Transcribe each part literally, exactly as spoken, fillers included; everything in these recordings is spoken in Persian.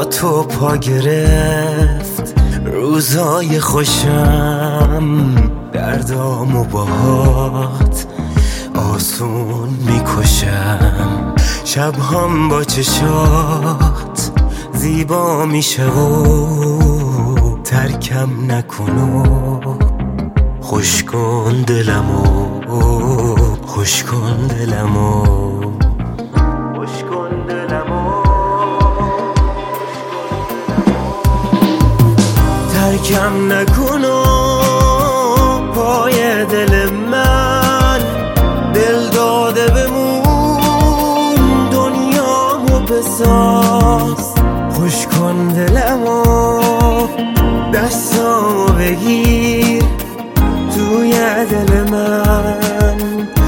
تو پا گرفت روزای خوشم، دردام و باهات آسون میکشم. شبهام با چشات زیبا میشه و ترکم نکنو، خوش کن دلمو، خوش کن دلمو، خوش کن دلمو. ترکم نکنو پای دل من، دل داده بمون دنیامو بساز. خوش کن دلمو، دستامو بگیر توی دل من،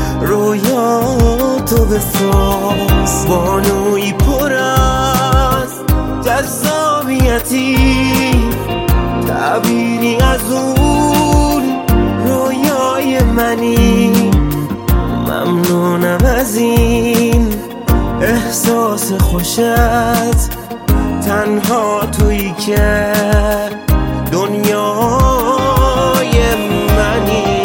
رویاتو بساز. بانوی پر از جذابیتی، تعبیری از اون رویای منی. ممنونم از این احساس خوشت، تنها تویی که دنیای منی.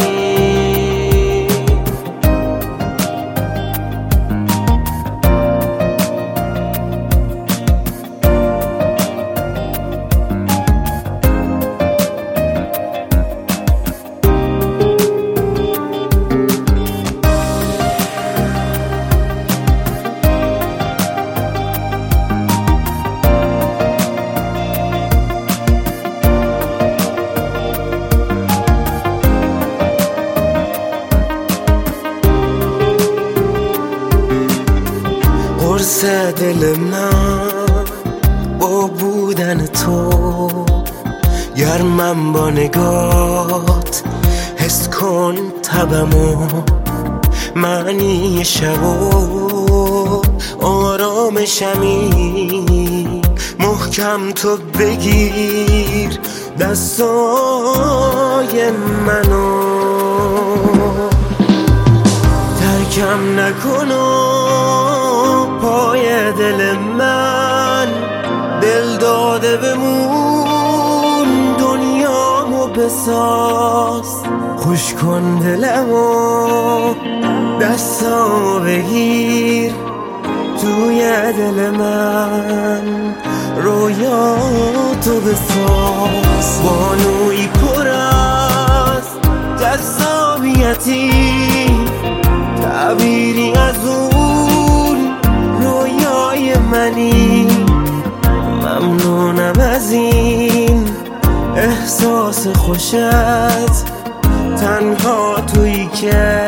قرص دل من با بودن تو، گرمم با نگات، حس کن تبمو، معنی شب و آرامشمی. محکم تو بگیر دستای منو، ترکم نکنو پای دل من، دل داده بمون دنیامو بساز. خوش کن دلمو، دستامو بگیر توی دل من، رویاتو بساز. بانوی پر از جذابیتی، تعبیری از اون رویای منی. ممنونم از این احساس خوشت، تنها تویی که